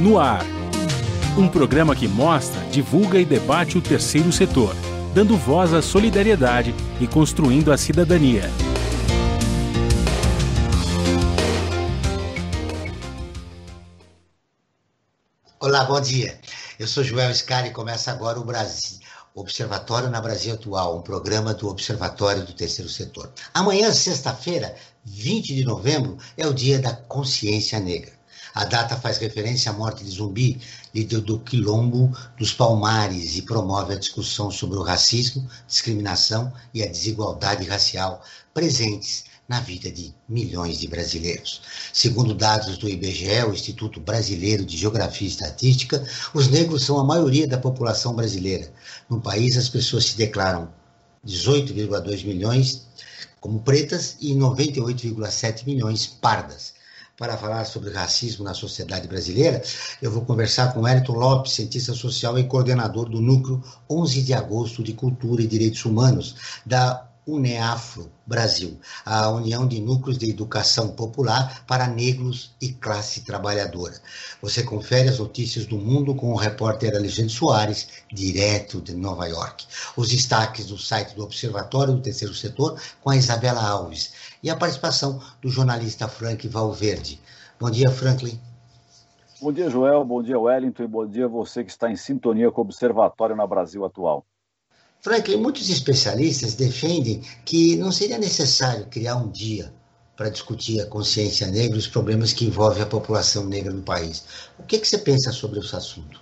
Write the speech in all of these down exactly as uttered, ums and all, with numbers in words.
No Ar. Um programa que mostra, divulga e debate o terceiro setor, dando voz à solidariedade e construindo a cidadania. Olá, bom dia. Eu sou Joel Scari e começa agora o Brasil, Observatório na Brasil Atual, um programa do Observatório do Terceiro Setor. Amanhã, sexta-feira, vinte de novembro, é o Dia da Consciência Negra. A data faz referência à morte de Zumbi, líder do Quilombo dos Palmares, e promove a discussão sobre o racismo, discriminação e a desigualdade racial presentes na vida de milhões de brasileiros. Segundo dados do I B G E, o Instituto Brasileiro de Geografia e Estatística, os negros são a maioria da população brasileira. No país, as pessoas se declaram dezoito vírgula dois milhões como pretas e noventa e oito vírgula sete milhões pardas. Para falar sobre racismo na sociedade brasileira, eu vou conversar com Wellington Lopes, cientista social e coordenador do Núcleo onze de agosto de Cultura e Direitos Humanos, da UNEAFRO Brasil, a União de Núcleos de Educação Popular para Negros e Classe Trabalhadora. Você confere as notícias do mundo com o repórter Alexandre Soares, direto de Nova York. Os destaques do site do Observatório do Terceiro Setor com a Isabela Alves e a participação do jornalista Frank Valverde. Bom dia, Franklin. Bom dia, Joel. Bom dia, Wellington. E bom dia a você que está em sintonia com o Observatório na Brasil Atual. Franklin, muitos especialistas defendem que não seria necessário criar um dia para discutir a consciência negra e os problemas que envolvem a população negra no país. O que, que você pensa sobre esse assunto?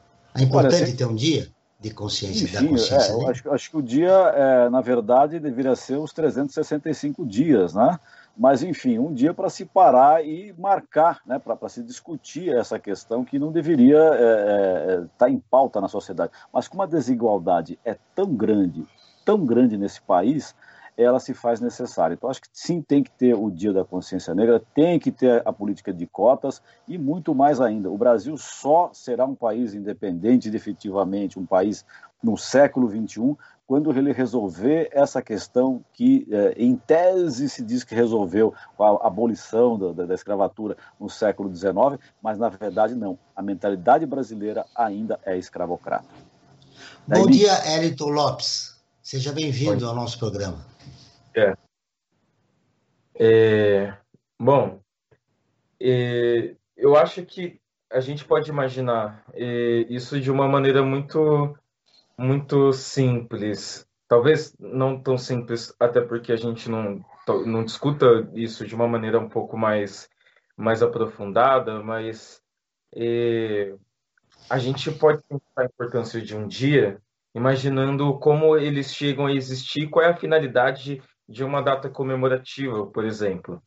É importante Olha, ter um dia de consciência enfim, da consciência é, negra? Acho, acho que o dia, é, na verdade, deveria ser os trezentos e sessenta e cinco dias, né? Mas, enfim, um dia para se parar e marcar, né, para se discutir essa questão que não deveria estar é, é, tá em pauta na sociedade. Mas como a desigualdade é tão grande, tão grande nesse país, ela se faz necessária. Então, acho que sim, tem que ter o Dia da Consciência Negra, tem que ter a política de cotas e muito mais ainda. O Brasil só será um país independente, efetivamente, um país no século vinte e um, quando ele resolver essa questão que, eh, em tese, se diz que resolveu com a abolição da, da escravatura no século dezenove, mas, na verdade, não. A mentalidade brasileira ainda é escravocrata. Bom Daí, dia, Wellington Lopes. Seja bem-vindo ao nosso programa. É. É, bom, é, eu acho que a gente pode imaginar é, isso de uma maneira muito... muito simples, talvez não tão simples, até porque a gente não, não discuta isso de uma maneira um pouco mais, mais aprofundada, mas é, a gente pode pensar a importância de um dia, imaginando como eles chegam a existir, qual é a finalidade de uma data comemorativa, por exemplo.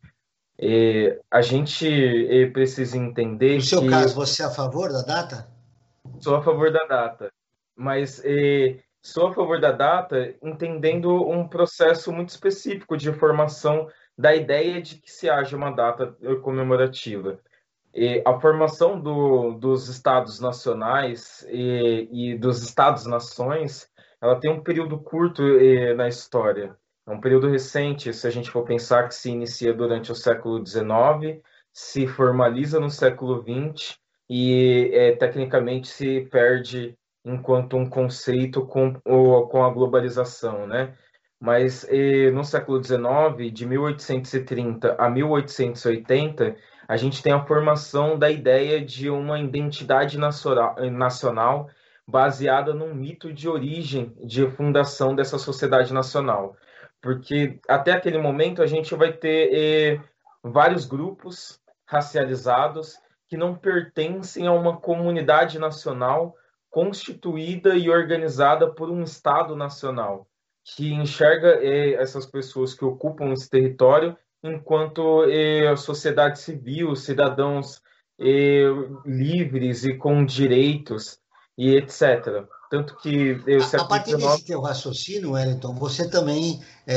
É, a gente é, precisa entender No seu que... caso, você é a favor da data? Sou a favor da data, mas eh, sou a favor da data entendendo um processo muito específico de formação da ideia de que se haja uma data comemorativa. E a formação do, dos Estados nacionais e, e dos Estados-nações, ela tem um período curto eh, na história. É um período recente, se a gente for pensar que se inicia durante o século dezenove, se formaliza no século vinte e é, tecnicamente se perde enquanto um conceito com, ou, com a globalização, né? Mas eh, no século dezenove, de mil oitocentos e trinta a mil oitocentos e oitenta, a gente tem a formação da ideia de uma identidade nacional baseada num mito de origem, de fundação dessa sociedade nacional. Porque até aquele momento a gente vai ter eh, vários grupos racializados que não pertencem a uma comunidade nacional constituída e organizada por um Estado nacional, que enxerga eh, essas pessoas que ocupam esse território enquanto eh, a sociedade civil, cidadãos eh, livres e com direitos, e etcétera. Tanto que... Eu, a, a partir desse teu raciocínio, Wellington, você também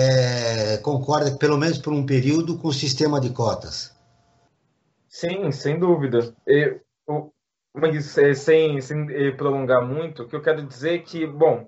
é, concorda, pelo menos por um período, com o sistema de cotas? Sim, sem dúvida. Eu, eu, mas é, sem, sem prolongar muito, o que eu quero dizer é que, bom,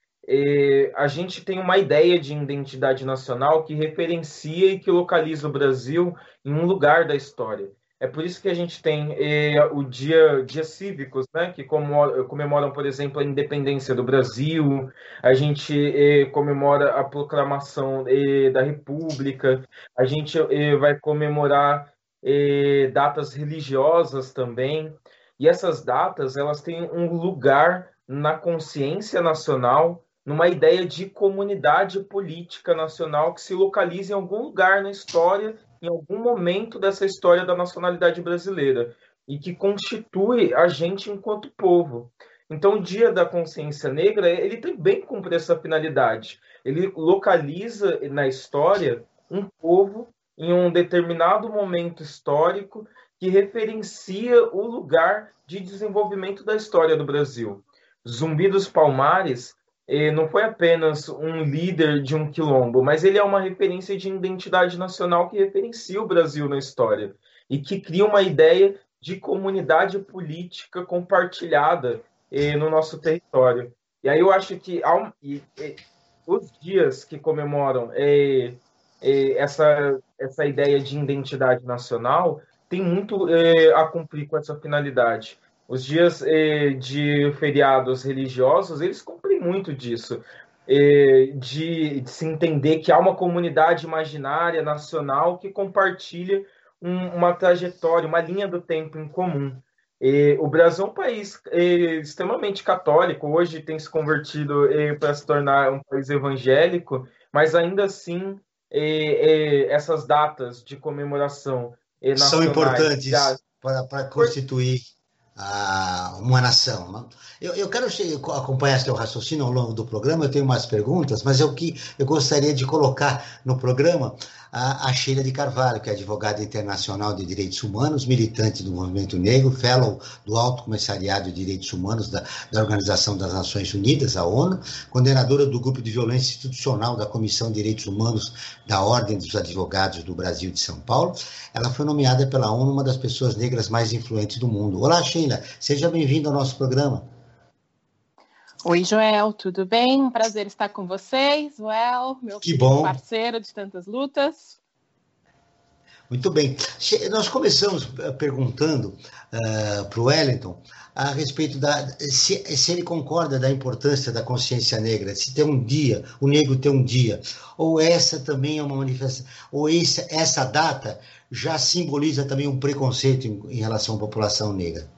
é, a gente tem uma ideia de identidade nacional que referencia e que localiza o Brasil em um lugar da história. É por isso que a gente tem eh, o dia, dias cívicos, né, que comemoram, comemoram, por exemplo, a independência do Brasil, a gente eh, comemora a proclamação eh, da República, a gente eh, vai comemorar eh, datas religiosas também, e essas datas, elas têm um lugar na consciência nacional, numa ideia de comunidade política nacional que se localiza em algum lugar na história, em algum momento dessa história da nacionalidade brasileira e que constitui a gente enquanto povo. Então, o Dia da Consciência Negra, ele também cumpre essa finalidade. Ele localiza na história um povo em um determinado momento histórico que referencia o lugar de desenvolvimento da história do Brasil. Zumbi dos Palmares não foi apenas um líder de um quilombo, mas ele é uma referência de identidade nacional que referencia o Brasil na história e que cria uma ideia de comunidade política compartilhada eh, no nosso território. E aí eu acho que ao, e, e, os dias que comemoram eh, eh, essa, essa ideia de identidade nacional tem muito eh, a cumprir com essa finalidade. Os dias eh, de feriados religiosos, eles cumprem muito disso, eh, de, de se entender que há uma comunidade imaginária, nacional, que compartilha um, uma trajetória, uma linha do tempo em comum. Eh, o Brasil é um país eh, extremamente católico, hoje tem se convertido eh, para se tornar um país evangélico, mas ainda assim, eh, eh, essas datas de comemoração eh, nacionais... São importantes já... para, para constituir... Ah, uma nação. Não? Eu, eu quero acompanhar seu raciocínio ao longo do programa, eu tenho umas perguntas, mas eu, que, eu gostaria de colocar no programa a, a Sheila de Carvalho, que é advogada internacional de direitos humanos, militante do movimento negro, fellow do Alto Comissariado de Direitos Humanos da, da Organização das Nações Unidas, a ONU, coordenadora do Grupo de Violência Institucional da Comissão de Direitos Humanos da Ordem dos Advogados do Brasil de São Paulo. Ela foi nomeada pela ONU uma das pessoas negras mais influentes do mundo. Olá, Sheila, seja bem-vindo ao nosso programa. Oi, Joel, tudo bem? Um prazer estar com vocês, Joel, meu que bom. Parceiro de tantas lutas. Muito bem. Nós começamos perguntando uh, para o Wellington a respeito da se, se ele concorda da importância da consciência negra, se tem um dia, o negro tem um dia, ou essa também é uma manifestação, ou essa, essa data já simboliza também um preconceito em, em relação à população negra.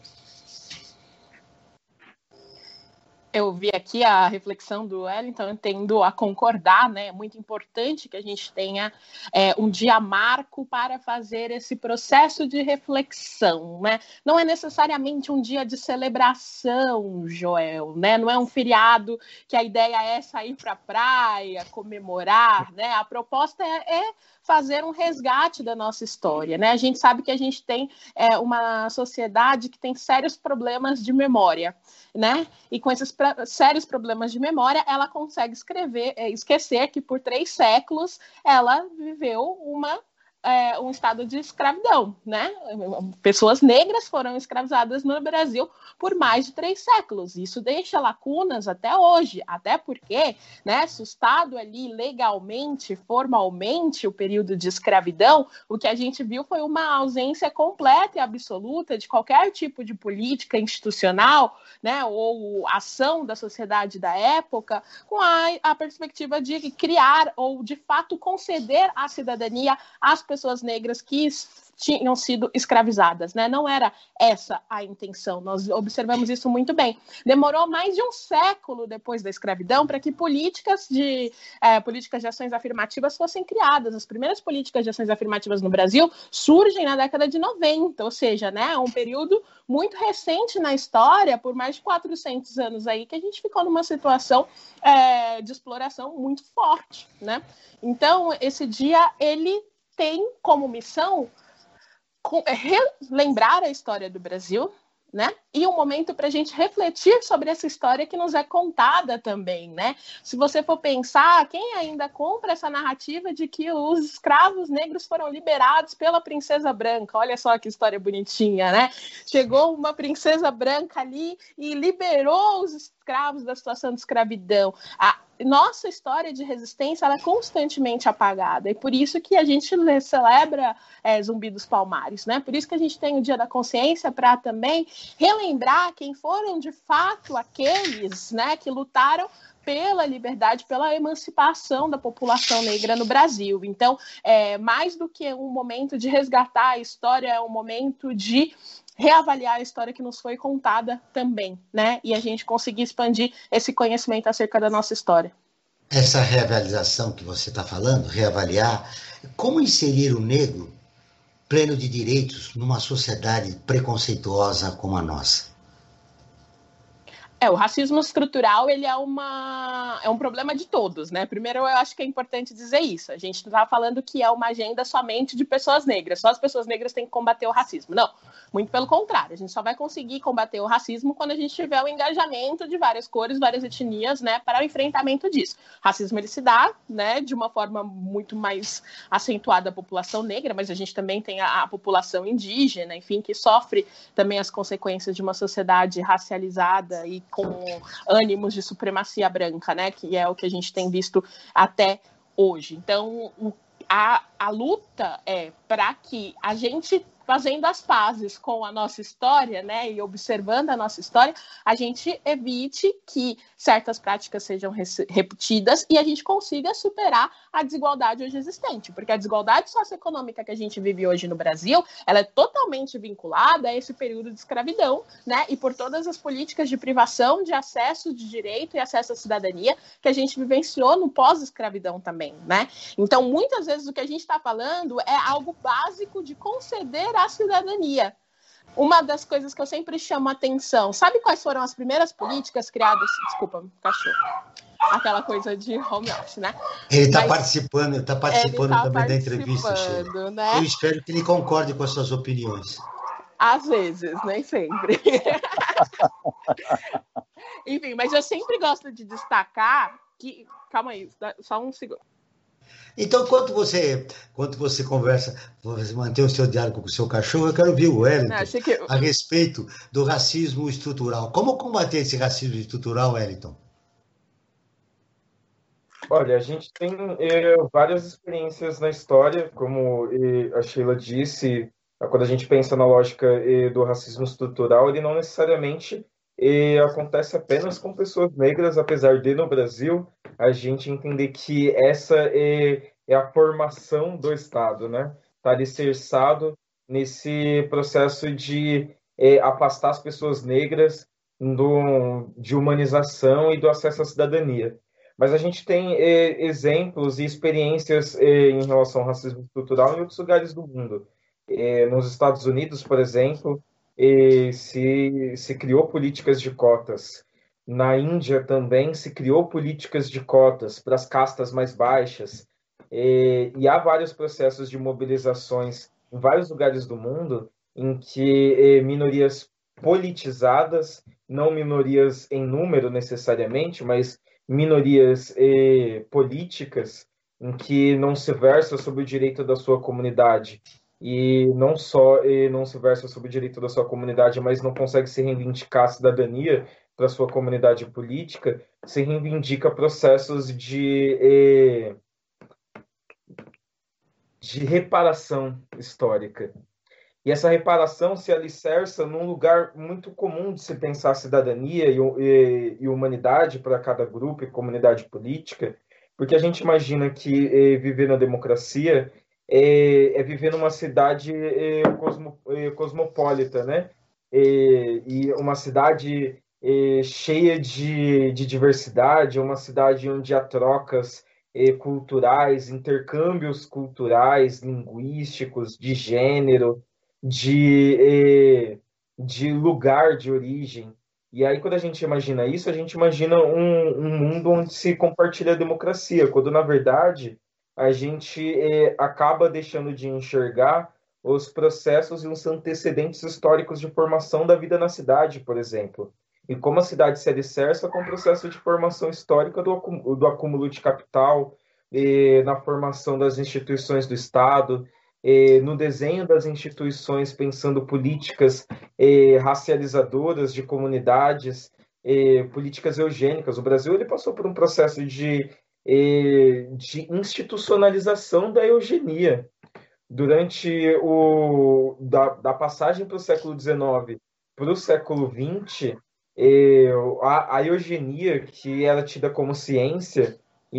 Eu vi aqui a reflexão do Wellington, eu tendo a concordar, né? É muito importante que a gente tenha é, um dia marco para fazer esse processo de reflexão, né? Não é necessariamente um dia de celebração, Joel, né? Não é um feriado que a ideia é sair para a praia, comemorar, né? A proposta é, é fazer um resgate da nossa história, né? A gente sabe que a gente tem é, uma sociedade que tem sérios problemas de memória, né? E com esses pra- sérios problemas de memória, ela consegue escrever, é, esquecer que por três séculos ela viveu uma É, um estado de escravidão, né? Pessoas negras foram escravizadas no Brasil por mais de três séculos. Isso deixa lacunas até hoje, até porque, né, se o Estado ali legalmente, formalmente, o período de escravidão, o que a gente viu foi uma ausência completa e absoluta de qualquer tipo de política institucional, né, ou ação da sociedade da época, com a, a perspectiva de criar ou, de fato, conceder a cidadania às pessoas negras que tinham sido escravizadas, né? Não era essa a intenção, nós observamos isso muito bem. Demorou mais de um século depois da escravidão para que políticas de, é, políticas de ações afirmativas fossem criadas. As primeiras políticas de ações afirmativas no Brasil surgem na década de noventa, ou seja, né, um período muito recente na história, por mais de quatrocentos anos aí, que a gente ficou numa situação é, de exploração muito forte, né? Então, esse dia, ele tem como missão relembrar a história do Brasil, né? E um momento para a gente refletir sobre essa história que nos é contada também, né? Se você for pensar, quem ainda compra essa narrativa de que os escravos negros foram liberados pela princesa branca? Olha só que história bonitinha, né? Chegou uma princesa branca ali e liberou os escravos da situação de escravidão. A nossa história de resistência ela é constantemente apagada, e por isso que a gente celebra é, Zumbi dos Palmares, né? Por isso que a gente tem o Dia da Consciência, para também relembrar quem foram de fato aqueles, né, que lutaram pela liberdade, pela emancipação da população negra no Brasil. Então, é, mais do que um momento de resgatar a história, é um momento de reavaliar a história que nos foi contada também, né? E a gente conseguir expandir esse conhecimento acerca da nossa história. Essa reavaliação que você está falando, reavaliar, como inserir o negro pleno de direitos numa sociedade preconceituosa como a nossa? É, o racismo estrutural, ele é, uma, é um problema de todos, né? Primeiro, eu acho que é importante dizer isso. A gente não está falando que é uma agenda somente de pessoas negras. Só as pessoas negras têm que combater o racismo. Não, muito pelo contrário. A gente só vai conseguir combater o racismo quando a gente tiver o engajamento de várias cores, várias etnias, né? Para o enfrentamento disso. O racismo, ele se dá, né? De uma forma muito mais acentuada à população negra, mas a gente também tem a, a população indígena, enfim, que sofre também as consequências de uma sociedade racializada e com ânimos de supremacia branca, né, que é o que a gente tem visto até hoje. Então, a, a luta é para que a gente, fazendo as pazes com a nossa história, né, e observando a nossa história, a gente evite que certas práticas sejam repetidas e a gente consiga superar a desigualdade hoje existente, porque a desigualdade socioeconômica que a gente vive hoje no Brasil, ela é totalmente vinculada a esse período de escravidão, né, e por todas as políticas de privação de acesso de direito e acesso à cidadania que a gente vivenciou no pós-escravidão também, né. Então, muitas vezes o que a gente está falando é algo básico de conceder a cidadania. Uma das coisas que eu sempre chamo a atenção, sabe quais foram as primeiras políticas criadas? Desculpa, cachorro. Aquela coisa de home office, né? Ele está participando, ele está participando ele tá também participando, da entrevista, Sheila. Né? Eu espero que ele concorde com as suas opiniões. Às vezes, nem sempre. Enfim, mas eu sempre gosto de destacar que... Calma aí, só um segundo. Então, quando você, quando você conversa, você mantém o seu diálogo com o seu cachorro, eu quero ouvir o Wellington que... a respeito do racismo estrutural. Como combater esse racismo estrutural, Wellington? Olha, a gente tem eh, várias experiências na história, como eh, a Sheila disse, quando a gente pensa na lógica eh, do racismo estrutural, ele não necessariamente eh, acontece apenas com pessoas negras, apesar de, no Brasil, a gente entender que essa é, é a formação do Estado, né? Está alicerçado nesse processo de é, afastar as pessoas negras do, de humanização e do acesso à cidadania. Mas a gente tem é, exemplos e experiências é, em relação ao racismo estrutural em outros lugares do mundo. É, nos Estados Unidos, por exemplo, é, se, se criou políticas de cotas. Na Índia também se criou políticas de cotas para as castas mais baixas, e, e há vários processos de mobilizações em vários lugares do mundo em que eh, minorias politizadas, não minorias em número necessariamente, mas minorias eh, políticas, em que não se versa sobre o direito da sua comunidade, e não só eh, não se versa sobre o direito da sua comunidade, mas não consegue se reivindicar a cidadania para sua comunidade política, se reivindica processos de, eh, de reparação histórica. E essa reparação se alicerça num lugar muito comum de se pensar cidadania e, e, e humanidade para cada grupo e comunidade política, porque a gente imagina que eh, viver na democracia é, é viver numa cidade eh, cosmo, eh, cosmopolita, né? E, e uma cidade eh, cheia de, de diversidade, uma cidade onde há trocas eh, culturais, intercâmbios culturais, linguísticos, de gênero, de, eh, de lugar de origem. E aí, quando a gente imagina isso, a gente imagina um, um mundo onde se compartilha a democracia, quando, na verdade, a gente eh, acaba deixando de enxergar os processos e os antecedentes históricos de formação da vida na cidade, por exemplo. E como a cidade se alicerça com o processo de formação histórica do, do acúmulo de capital, eh, na formação das instituições do Estado, eh, no desenho das instituições, pensando políticas eh, racializadoras de comunidades, eh, políticas eugênicas. O Brasil ele passou por um processo de, eh, de institucionalização da eugenia. Durante o, da, da passagem para o século dezenove para o século vinte, eh, a, a eugenia, que era tida como ciência,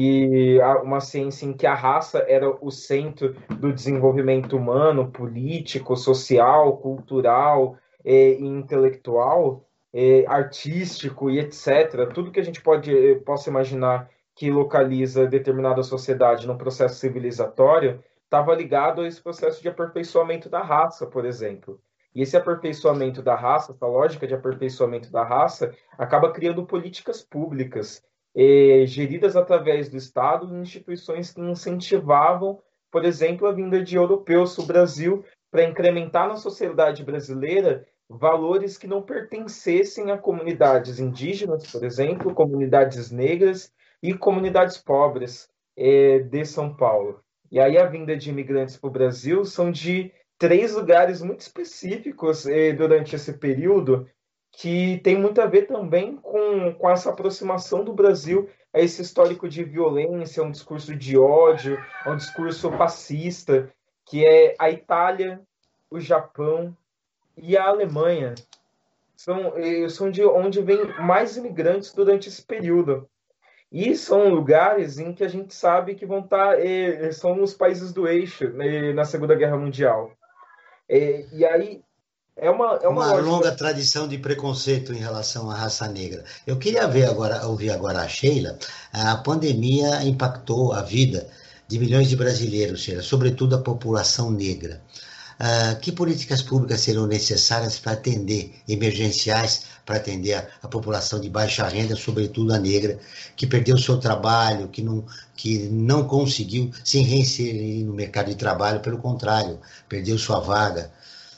e a, uma ciência em que a raça era o centro do desenvolvimento humano, político, social, cultural eh, e intelectual, eh, artístico e etcétera. Tudo que a gente pode, eh, possa imaginar que localiza determinada sociedade num processo civilizatório estava ligado a esse processo de aperfeiçoamento da raça, por exemplo. E esse aperfeiçoamento da raça, essa lógica de aperfeiçoamento da raça, acaba criando políticas públicas eh, geridas através do Estado em instituições que incentivavam, por exemplo, a vinda de europeus para o Brasil para incrementar na sociedade brasileira valores que não pertencessem a comunidades indígenas, por exemplo, comunidades negras e comunidades pobres eh, de São Paulo. E aí a vinda de imigrantes para o Brasil são de três lugares muito específicos eh, durante esse período, que tem muito a ver também com, com essa aproximação do Brasil a esse histórico de violência, um discurso de ódio, um discurso fascista, que é a Itália, o Japão e a Alemanha. São, eh, são de onde vem mais imigrantes durante esse período. E são lugares em que a gente sabe que vão estar, eh, são os países do eixo, né, na Segunda Guerra Mundial. Eh, e aí é uma, é uma, uma lógica... longa tradição de preconceito em relação à raça negra. Eu queria ver agora, ouvir agora a Sheila. A pandemia impactou a vida de milhões de brasileiros, Sheila, sobretudo a população negra. Uh, que políticas públicas serão necessárias para atender, emergenciais, para atender a, a população de baixa renda, sobretudo a negra, que perdeu seu trabalho, que não, que não conseguiu se reinserir no mercado de trabalho, pelo contrário, perdeu sua vaga.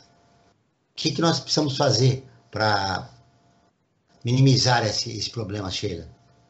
O que, que nós precisamos fazer para minimizar esse, esse problema, Sheila?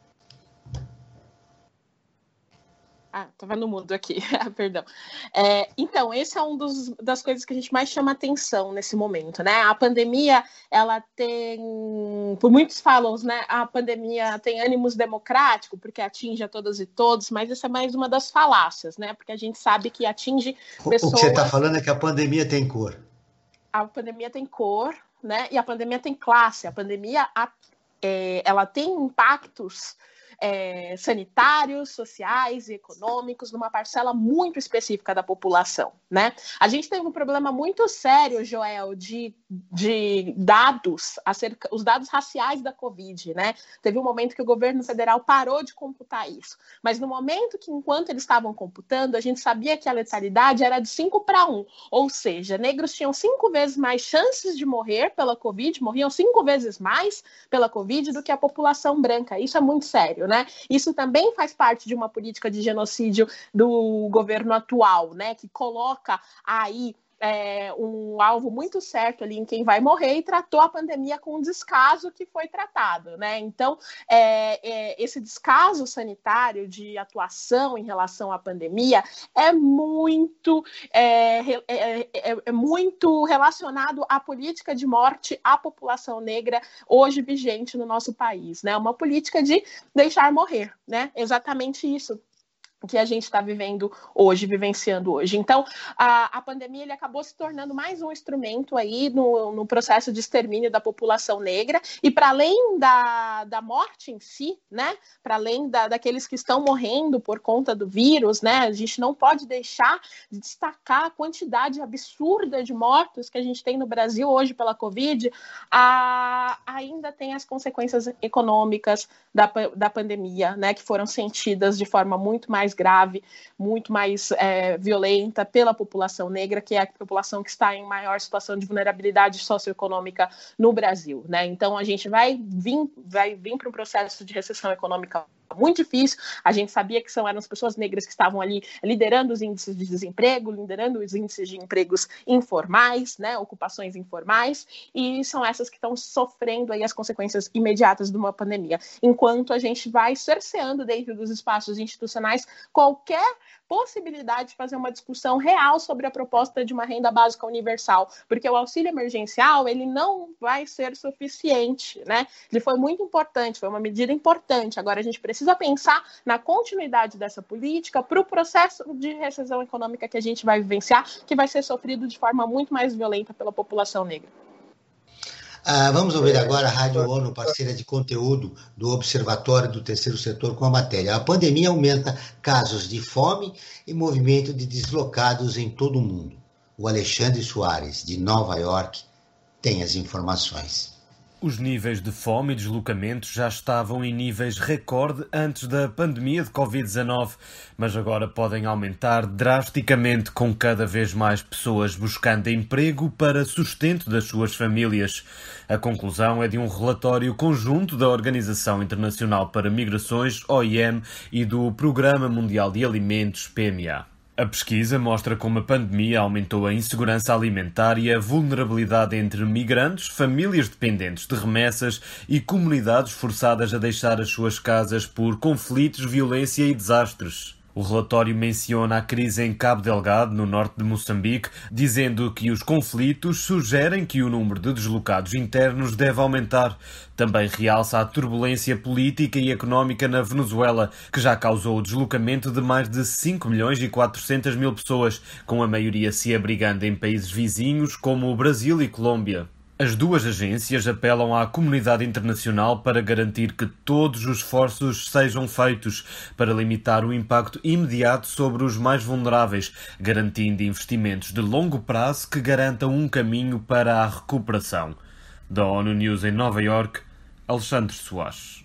Ah, estava no mudo aqui, perdão. É, então, esse é um dos, das coisas que a gente mais chama atenção nesse momento, né? A pandemia, ela tem, por muitos falam, né? A pandemia tem ânimos democrático, porque atinge a todas e todos, mas essa é mais uma das falácias, né? Porque a gente sabe que atinge pessoas... O que você está falando é que a pandemia tem cor. A pandemia tem cor, né? E a pandemia tem classe. A pandemia, a, é, ela tem impactos... É, sanitários, sociais e econômicos numa parcela muito específica da população, né? A gente teve um problema muito sério, Joel, de, de dados, acerca, os dados raciais da Covid, né? Teve um momento que o governo federal parou de computar isso, mas no momento que, enquanto eles estavam computando, a gente sabia que a letalidade era de cinco para um, ou seja, negros tinham cinco vezes mais chances de morrer pela Covid, morriam cinco vezes mais pela Covid do que a população branca. Isso é muito sério, né? Isso também faz parte de uma política de genocídio do governo atual, né? Que coloca aí é, um alvo muito certo ali em quem vai morrer e tratou a pandemia com um descaso que foi tratado, né? Então, é, é, esse descaso sanitário de atuação em relação à pandemia é muito, é, é, é, é muito relacionado à política de morte à população negra hoje vigente no nosso país, né? Uma política de deixar morrer, né? Exatamente isso que a gente está vivendo hoje, vivenciando hoje. Então, a, a pandemia ele acabou se tornando mais um instrumento aí no, no processo de extermínio da população negra, e para além da, da morte em si, né, para além da, daqueles que estão morrendo por conta do vírus, né, a gente não pode deixar de destacar a quantidade absurda de mortos que a gente tem no Brasil hoje pela Covid, a, ainda tem as consequências econômicas da, da pandemia, né, que foram sentidas de forma muito mais grave, muito mais é, violenta pela população negra, que é a população que está em maior situação de vulnerabilidade socioeconômica no Brasil, né? Então a gente vai vir, vai vir para um processo de recessão econômica muito difícil. A gente sabia que são, eram as pessoas negras que estavam ali liderando os índices de desemprego, liderando os índices de empregos informais, né, ocupações informais, e são essas que estão sofrendo aí as consequências imediatas de uma pandemia, enquanto a gente vai cerceando dentro dos espaços institucionais qualquer possibilidade de fazer uma discussão real sobre a proposta de uma renda básica universal, porque o auxílio emergencial, ele não vai ser suficiente, né? Ele foi muito importante, foi uma medida importante. Agora a gente precisa pensar na continuidade dessa política para o processo de recessão econômica que a gente vai vivenciar, que vai ser sofrido de forma muito mais violenta pela população negra. Ah, vamos ouvir agora a Rádio ONU, parceira de conteúdo do Observatório do Terceiro Setor, com a matéria: a pandemia aumenta casos de fome e movimento de deslocados em todo o mundo. O Alexandre Soares, de Nova York, tem as informações. Os níveis de fome e deslocamento já estavam em níveis recorde antes da pandemia de covid dezanove, mas agora podem aumentar drasticamente, com cada vez mais pessoas buscando emprego para sustento das suas famílias. A conclusão é de um relatório conjunto da Organização Internacional para Migrações, O I M, e do Programa Mundial de Alimentos, P M A. A pesquisa mostra como a pandemia aumentou a insegurança alimentar e a vulnerabilidade entre migrantes, famílias dependentes de remessas e comunidades forçadas a deixar as suas casas por conflitos, violência e desastres. O relatório menciona a crise em Cabo Delgado, no norte de Moçambique, dizendo que os conflitos sugerem que o número de deslocados internos deve aumentar. Também realça a turbulência política e económica na Venezuela, que já causou o deslocamento de mais de cinco milhões e quatrocentas mil pessoas, com a maioria se abrigando em países vizinhos como o Brasil e Colômbia. As duas agências apelam à comunidade internacional para garantir que todos os esforços sejam feitos para limitar o impacto imediato sobre os mais vulneráveis, garantindo investimentos de longo prazo que garantam um caminho para a recuperação. Da ONU News em Nova York, Alexandre Soares.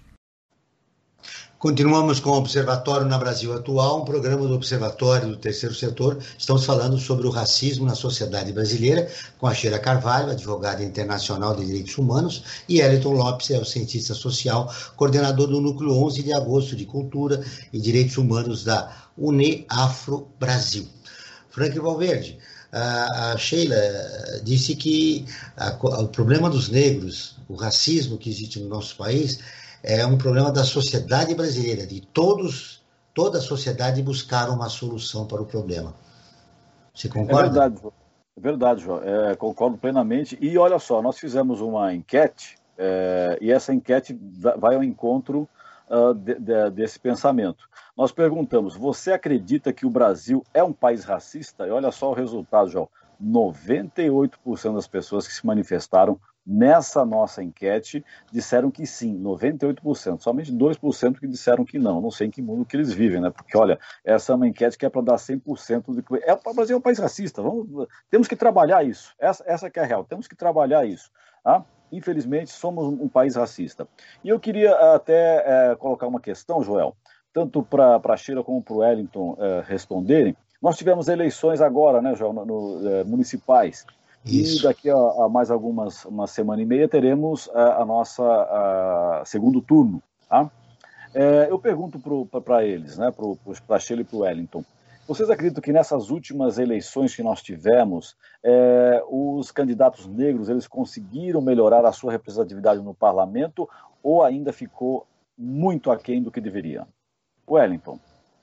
Continuamos com o Observatório na Brasil Atual, um programa do Observatório do Terceiro Setor. Estamos falando sobre o racismo na sociedade brasileira, com a Sheila Carvalho, advogada internacional de direitos humanos, e Eliton Lopes, é o cientista social, coordenador do Núcleo onze de agosto de Cultura e Direitos Humanos da UNEAFRO Brasil. Frank Valverde, a Sheila disse que a, o problema dos negros, o racismo que existe no nosso país, é um problema da sociedade brasileira, de todos, toda a sociedade buscar uma solução para o problema. Você concorda? É verdade, João. É verdade, João. É, concordo plenamente. E olha só, nós fizemos uma enquete, é, e essa enquete vai ao encontro uh, de, de, desse pensamento. Nós perguntamos: você acredita que o Brasil é um país racista? E olha só o resultado, João. noventa e oito por cento das pessoas que se manifestaram nessa nossa enquete disseram que sim, noventa e oito por cento. Somente dois por cento que disseram que não. Não sei em que mundo que eles vivem, né? Porque, olha, essa é uma enquete que é para dar cem por cento de... É, o Brasil é um país racista. Vamos... Temos que trabalhar isso. Essa, essa que é a real. Temos que trabalhar isso. Tá? Infelizmente, somos um país racista. E eu queria até é, colocar uma questão, Joel, tanto para a Sheila como para o Wellington é, responderem. Nós tivemos eleições agora, né, Joel, no, no, é, municipais. Isso. E daqui a, a mais algumas uma semana e meia teremos a, a nossa a, segundo turno. Tá? É, eu pergunto para eles, né, para a Sheila e para o Wellington, vocês acreditam que nessas últimas eleições que nós tivemos, é, os candidatos negros eles conseguiram melhorar a sua representatividade no parlamento ou ainda ficou muito aquém do que deveria? Wellington.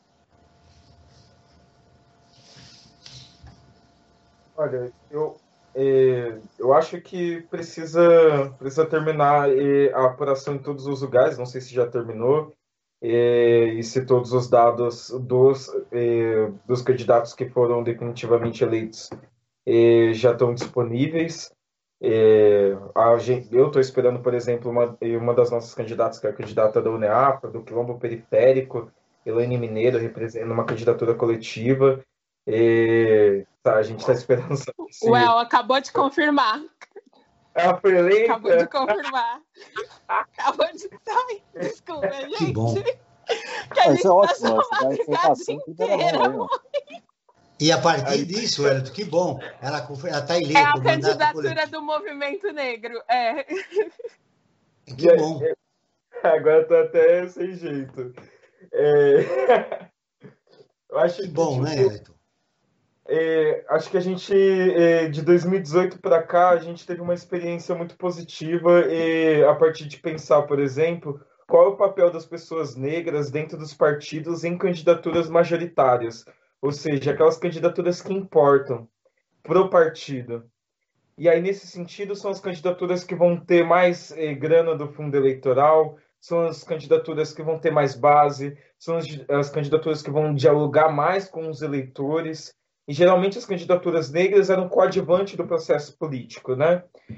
Olha, eu É, eu acho que precisa, precisa terminar é, a apuração em todos os lugares, não sei se já terminou, é, e se todos os dados dos, é, dos candidatos que foram definitivamente eleitos é, já estão disponíveis. É, a gente, eu estou esperando, por exemplo, uma, uma das nossas candidatas, que é a candidata da UNEAFRO, do Quilombo Periférico, Elaine Mineiro, representando uma candidatura coletiva. É, tá, a gente está esperando saber se... O El acabou de confirmar. Ela foi eleita? Acabou de confirmar. Acabou de... Ai, desculpa, gente. Que bom. Que a gente Isso é ótimo. passou uma informação inteira. E a partir disso, Wellington, que bom. Ela está eleita. É a candidatura do Movimento Negro. É. Que bom. Agora eu tô até sem jeito. É... Eu acho que bom, que, né, tipo, Wellington? É, acho que a gente, é, de dois mil e dezoito para cá, a gente teve uma experiência muito positiva e, a partir de pensar, por exemplo, qual é o papel das pessoas negras dentro dos partidos em candidaturas majoritárias. ou seja, aquelas candidaturas que importam para o partido. E aí, nesse sentido, são as candidaturas que vão ter mais eh, grana do fundo eleitoral, são as candidaturas que vão ter mais base, são as, as candidaturas que vão dialogar mais com os eleitores. E, geralmente, as candidaturas negras eram coadjuvante do processo político, né?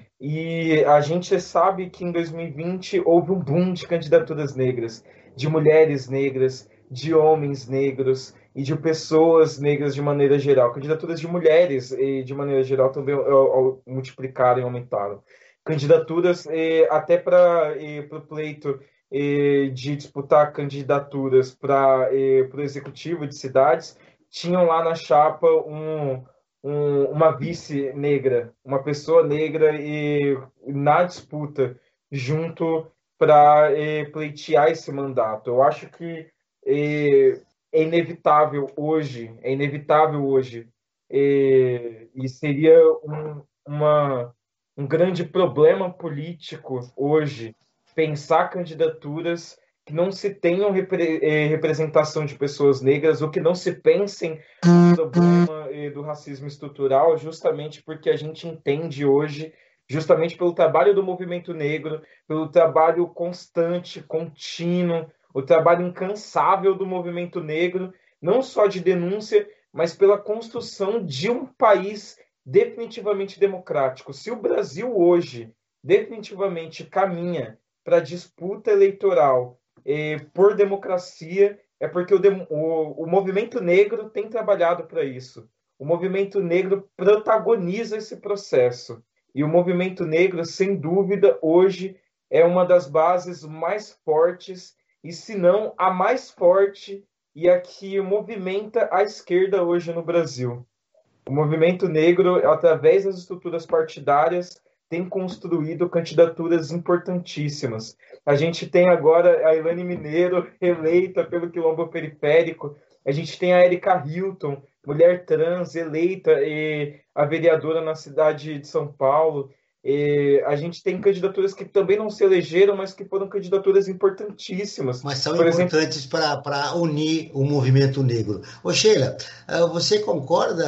E a gente sabe que em dois mil e vinte houve um boom de candidaturas negras, de mulheres negras, de homens negros e de pessoas negras de maneira geral. Candidaturas de mulheres, de maneira geral, também multiplicaram e aumentaram. Candidaturas até para o pleito de disputar candidaturas para o executivo de cidades, tinham lá na chapa um, um, uma vice negra, uma pessoa negra e, na disputa junto para pleitear esse mandato. Eu acho que é, é inevitável hoje, é inevitável hoje, é, e seria um, uma, um grande problema político hoje pensar candidaturas que não se tenham repre, é, representação de pessoas negras ou que não se pensem no problema é, do racismo estrutural, justamente porque a gente entende hoje, justamente pelo trabalho do movimento negro, pelo trabalho constante, contínuo, o trabalho incansável do movimento negro, não só de denúncia, mas pela construção de um país definitivamente democrático. Se o Brasil hoje definitivamente caminha para a disputa eleitoral eh, por democracia, é porque o, o, o movimento negro tem trabalhado para isso. O movimento negro protagoniza esse processo. E o movimento negro, sem dúvida, hoje é uma das bases mais fortes, e se não a mais forte, e a que movimenta a esquerda hoje no Brasil. O movimento negro, através das estruturas partidárias, tem construído candidaturas importantíssimas. A gente tem agora a Elane Mineiro, eleita pelo Quilombo Periférico. A gente tem a Erika Hilton, mulher trans, eleita e a vereadora na cidade de São Paulo. E a gente tem candidaturas que também não se elegeram, mas que foram candidaturas importantíssimas. Mas são Por importantes exemplo... para unir o movimento negro. Ô Sheila, você concorda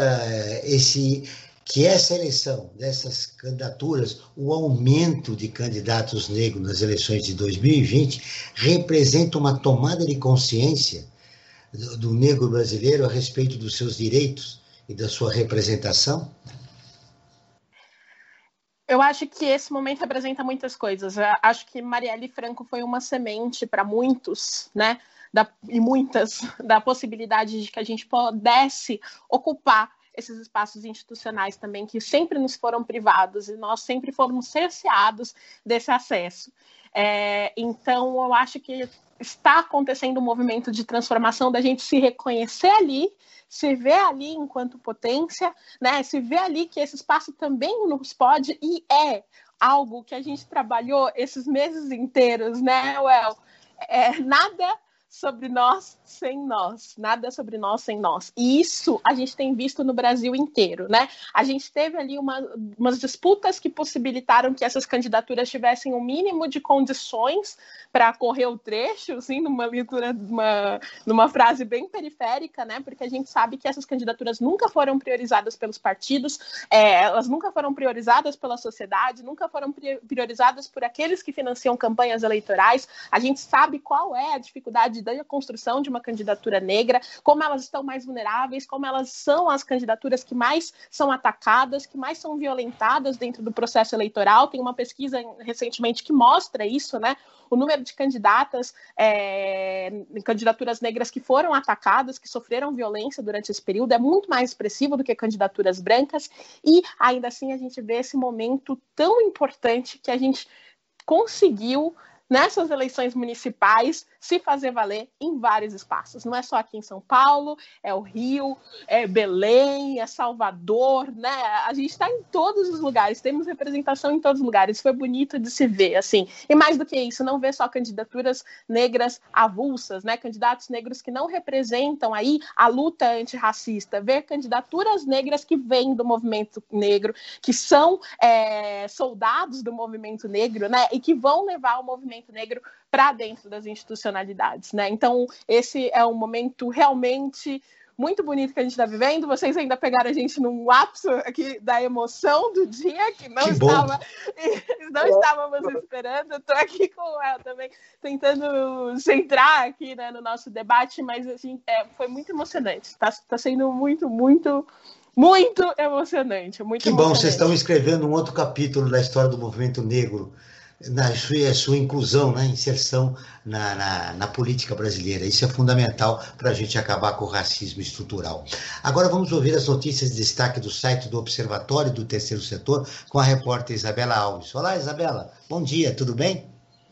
esse, que essa eleição, dessas candidaturas, o aumento de candidatos negros nas eleições de dois mil e vinte, representa uma tomada de consciência do, do negro brasileiro a respeito dos seus direitos e da sua representação? Eu acho que esse momento representa muitas coisas. Eu acho que Marielle Franco foi uma semente para muitos, né? Da, e muitas, da possibilidade de que a gente pudesse ocupar esses espaços institucionais também, que sempre nos foram privados, e nós sempre fomos cerceados desse acesso. É, então, eu acho que está acontecendo um movimento de transformação da gente se reconhecer ali, se ver ali enquanto potência, né? Se ver ali que esse espaço também nos pode, e é algo que a gente trabalhou esses meses inteiros, né, Well? É, nada sobre nós sem nós, nada sobre nós sem nós. E isso a gente tem visto no Brasil inteiro, né? A gente teve ali uma, umas disputas que possibilitaram que essas candidaturas tivessem um mínimo de condições para correr o trecho, assim, numa leitura, numa, numa frase bem periférica, né? Porque a gente sabe que essas candidaturas nunca foram priorizadas pelos partidos, é, elas nunca foram priorizadas pela sociedade, nunca foram priorizadas por aqueles que financiam campanhas eleitorais. A gente sabe qual é a dificuldade da construção de uma candidatura negra, como elas estão mais vulneráveis, como elas são as candidaturas que mais são atacadas, que mais são violentadas dentro do processo eleitoral. Tem uma pesquisa recentemente que mostra isso, né? O número de candidatas, é, candidaturas negras que foram atacadas, que sofreram violência durante esse período, é muito mais expressivo do que candidaturas brancas, e ainda assim a gente vê esse momento tão importante que a gente conseguiu, nessas eleições municipais, se fazer valer em vários espaços. Não é só aqui em São Paulo, é o Rio, é Belém, é Salvador, né? A gente está em todos os lugares, temos representação em todos os lugares. Foi bonito de se ver, assim. E mais do que isso, não ver só candidaturas negras avulsas, né? Candidatos negros que não representam aí a luta antirracista, ver candidaturas negras que vêm do movimento negro, que são é, soldados do movimento negro, né? E que vão levar o movimento negro para dentro das institucionalidades, né? Então, esse é um momento realmente muito bonito que a gente está vivendo. Vocês ainda pegaram a gente num ápice aqui da emoção do dia, que não, que estava, não estávamos esperando. Estou aqui com ela também, tentando centrar aqui, né, no nosso debate, mas assim, é, foi muito emocionante. Está tá sendo muito, muito, muito emocionante. Muito que emocionante. bom, vocês estão escrevendo um outro capítulo da história do movimento negro, na sua, sua inclusão, né, inserção na, na, na política brasileira. Isso é fundamental para a gente acabar com o racismo estrutural. Agora vamos ouvir as notícias de destaque do site do Observatório do Terceiro Setor com a repórter Isabela Alves. Olá, Isabela. Bom dia, tudo bem?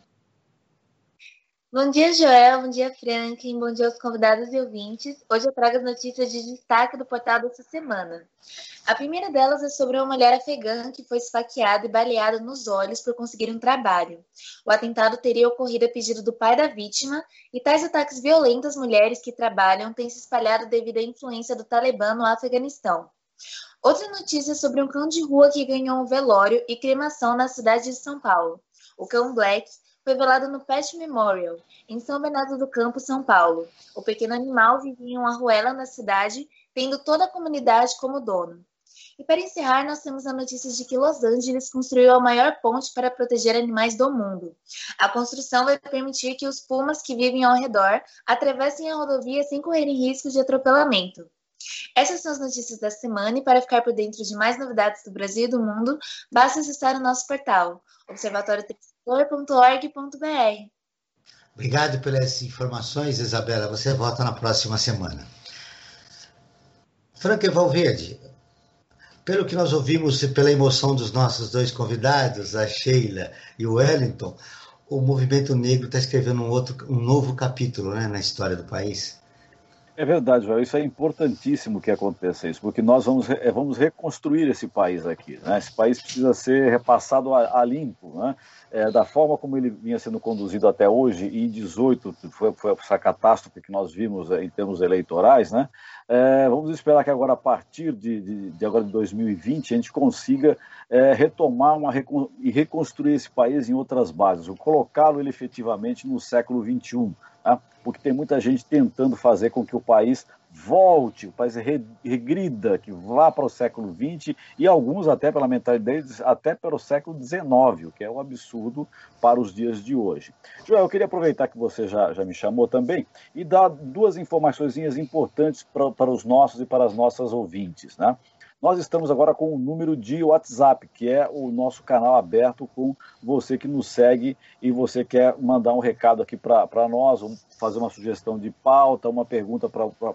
Bom dia, Joel. Bom dia, Franklin. Bom dia aos convidados e ouvintes. Hoje eu trago as notícias de destaque do portal dessa semana. A primeira delas é sobre uma mulher afegã que foi esfaqueada e baleada nos olhos por conseguir um trabalho. O atentado teria ocorrido a pedido do pai da vítima e tais ataques violentos às mulheres que trabalham têm se espalhado devido à influência do Talibã no Afeganistão. Outra notícia é sobre um cão de rua que ganhou um velório e cremação na cidade de São Paulo. O cão Black foi velado no Pet Memorial, em São Bernardo do Campo, São Paulo. O pequeno animal vivia em uma arruela na cidade, tendo toda a comunidade como dono. E para encerrar, nós temos a notícia de que Los Angeles construiu a maior ponte para proteger animais do mundo. A construção vai permitir que os pumas que vivem ao redor atravessem a rodovia sem correrem risco de atropelamento. Essas são as notícias da semana e para ficar por dentro de mais novidades do Brasil e do mundo, basta acessar o nosso portal, observatório tercetor ponto org ponto b r. Obrigado pelas informações, Isabela. Você volta na próxima semana. Franklin Valverde, pelo que nós ouvimos pela emoção dos nossos dois convidados, a Sheila e o Wellington, o movimento negro está escrevendo um, outro, um novo capítulo, né, na história do país. É verdade, Joel, isso é importantíssimo que aconteça isso, porque nós vamos, vamos reconstruir esse país aqui, né? Esse país precisa ser repassado a, a limpo, né? É, da forma como ele vinha sendo conduzido até hoje, e em dezoito foi, foi essa catástrofe que nós vimos em termos eleitorais, né? É, vamos esperar que agora, a partir de, de, de, agora de dois mil e vinte, a gente consiga é, retomar uma, e reconstruir esse país em outras bases, colocá-lo ele, efetivamente no século vinte e um, tá? Porque tem muita gente tentando fazer com que o país volte, o país regrida, que vá para o século vinte e alguns até pela mentalidade deles, até para o século dezenove, o que é um absurdo para os dias de hoje. Joel, eu queria aproveitar que você já, já me chamou também e dar duas informaçõezinhas importantes para, para os nossos e para as nossas ouvintes, né? Nós estamos agora com o número de WhatsApp, que é o nosso canal aberto com você que nos segue e você quer mandar um recado aqui para nós, fazer uma sugestão de pauta, uma pergunta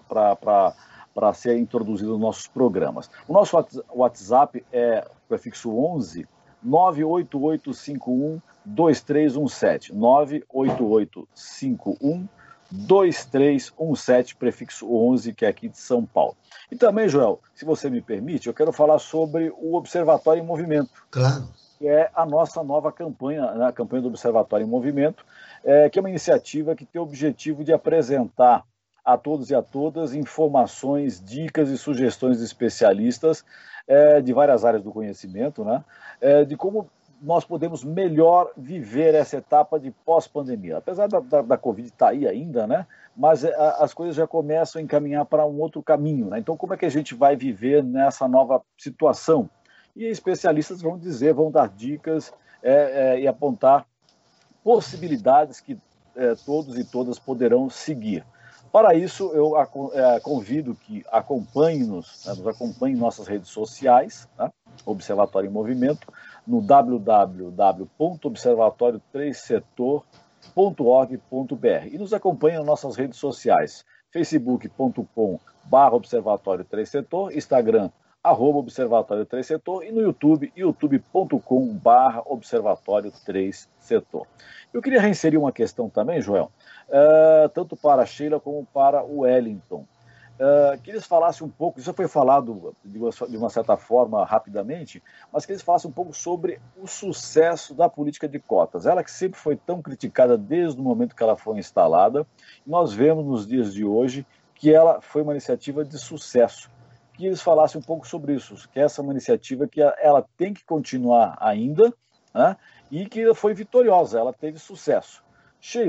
para ser introduzida nos nossos programas. O nosso WhatsApp é o prefixo onze nove oito oito cinco um dois três um sete, nove oito oito cinco um dois três um sete, prefixo onze, que é aqui de São Paulo. E também, Joel, se você me permite, eu quero falar sobre o Observatório em Movimento. Claro. Que é a nossa nova campanha, né, a campanha do Observatório em Movimento, é, que é uma iniciativa que tem o objetivo de apresentar a todos e a todas informações, dicas e sugestões de especialistas é, de várias áreas do conhecimento, né, é, de como nós podemos melhor viver essa etapa de pós-pandemia. Apesar da, da, da Covid estar aí ainda, né? Mas a, as coisas já começam a encaminhar para um outro caminho, né? Então, como é que a gente vai viver nessa nova situação? E especialistas vão dizer, vão dar dicas é, é, e apontar possibilidades que é, todos e todas poderão seguir. Para isso, eu é, convido que acompanhem-nos, né, nos acompanhem em nossas redes sociais, tá? Observatório em Movimento, no w w w ponto observatório três setor ponto org ponto b r e nos acompanhem nas nossas redes sociais, facebook ponto com barra observatório três setor, Instagram, arroba observatório três setor e no YouTube, youtube ponto com barra observatório três setor. Eu queria reinserir uma questão também, Joel, uh, tanto para a Sheila como para o Wellington. Uh, que eles falassem um pouco, isso já foi falado de uma, de uma certa forma rapidamente, mas que eles falassem um pouco sobre o sucesso da política de cotas. Ela que sempre foi tão criticada desde o momento que ela foi instalada, nós vemos nos dias de hoje que ela foi uma iniciativa de sucesso. Que eles falassem um pouco sobre isso, que essa é uma iniciativa que ela tem que continuar ainda, né, e que foi vitoriosa, ela teve sucesso. Sheila,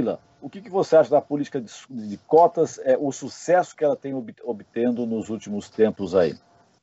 o que, que você acha da política de, de cotas, é, o sucesso que ela tem obtendo nos últimos tempos aí?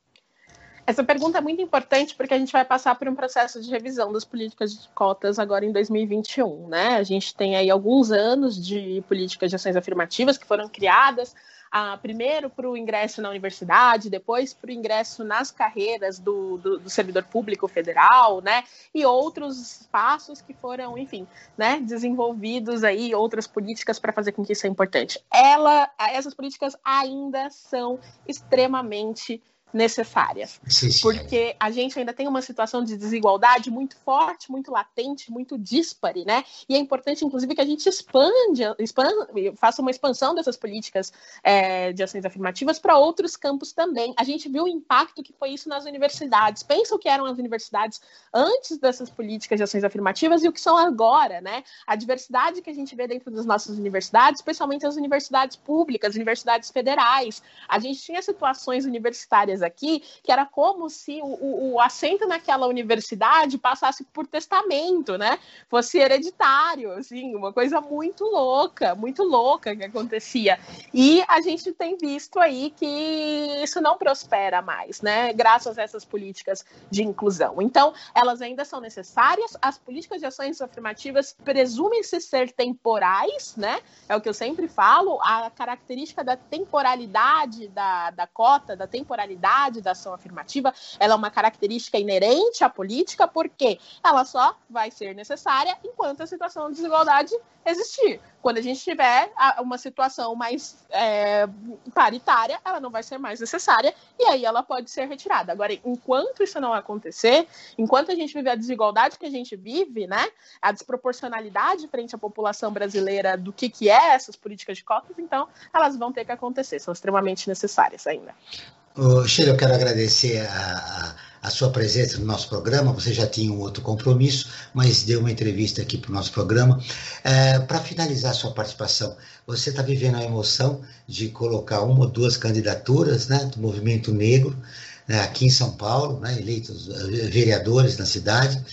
Essa pergunta é muito importante porque a gente vai passar por um processo de revisão das políticas de cotas agora em dois mil e vinte e um, né? A gente tem aí alguns anos de políticas de ações afirmativas que foram criadas, ah, primeiro para o ingresso na universidade, depois para o ingresso nas carreiras do, do, do servidor público federal, né? E outros passos que foram, enfim, né, desenvolvidos aí, outras políticas para fazer com que isso é importante. Ela, essas políticas ainda são extremamente necessárias, sim, sim. Porque a gente ainda tem uma situação de desigualdade muito forte, muito latente, muito díspare, né? E é importante, inclusive, que a gente expande, expanda, faça uma expansão dessas políticas é, de ações afirmativas para outros campos também. A gente viu o impacto que foi isso nas universidades. Pensa o que eram as universidades antes dessas políticas de ações afirmativas e o que são agora, né? A diversidade que a gente vê dentro das nossas universidades, especialmente as universidades públicas, universidades federais. A gente tinha situações universitárias aqui, que era como se o, o, o assento naquela universidade passasse por testamento, né? Fosse hereditário, assim, uma coisa muito louca, muito louca que acontecia. E a gente tem visto aí que isso não prospera mais, né? Graças a essas políticas de inclusão. Então, elas ainda são necessárias, as políticas de ações afirmativas presumem-se ser temporais, né? É o que eu sempre falo, a característica da temporalidade da, da cota, da temporalidade da ação afirmativa, ela é uma característica inerente à política, porque ela só vai ser necessária enquanto a situação de desigualdade existir. Quando a gente tiver uma situação mais é, paritária, ela não vai ser mais necessária e aí ela pode ser retirada. Agora, enquanto isso não acontecer, enquanto a gente viver a desigualdade que a gente vive, né, a desproporcionalidade frente à população brasileira do que, que é essas políticas de cotas, então elas vão ter que acontecer, são extremamente necessárias ainda. Ô, Sheila, eu quero agradecer a, a, a sua presença no nosso programa. Você já tinha um outro compromisso, mas deu uma entrevista aqui para o nosso programa. É, para finalizar a sua participação, você está vivendo a emoção de colocar uma ou duas candidaturas, né, do movimento negro, né, aqui em São Paulo, né, eleitos vereadores na cidade.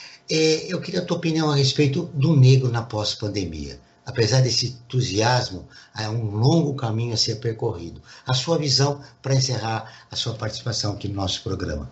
É, eu queria a tua opinião a respeito do negro na pós-pandemia. Apesar desse entusiasmo, há um longo caminho a ser percorrido. A sua visão para encerrar a sua participação aqui no nosso programa.